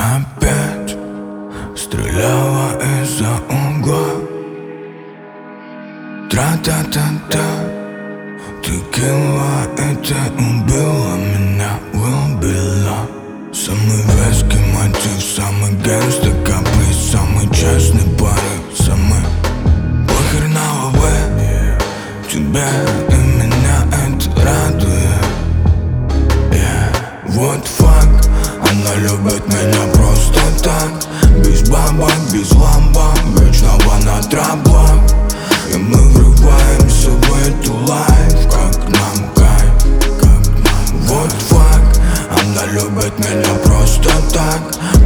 опять стреляла из-за угла. Тра-та-та-та, текила, и ты убила меня, выбила. Самый вязкий мотив, самый гангста каприз, самый честный порыв, самый похер на лбы. Тебя и меня это радует. Вот факт, она любит меня просто так, без бабок, без ламбок, вечного на траблах. И мы врываемся в эту лайф, как нам кайф, как нам. Вот факт, она любит меня просто так,